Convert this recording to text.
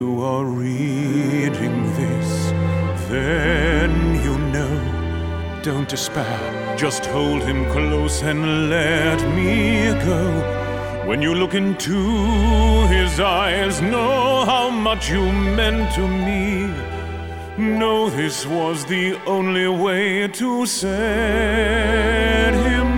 You are reading this, then you know. Don't despair, just hold him close and let me go. When you look into his eyes, know how much you meant to me. Know this was the only way to set him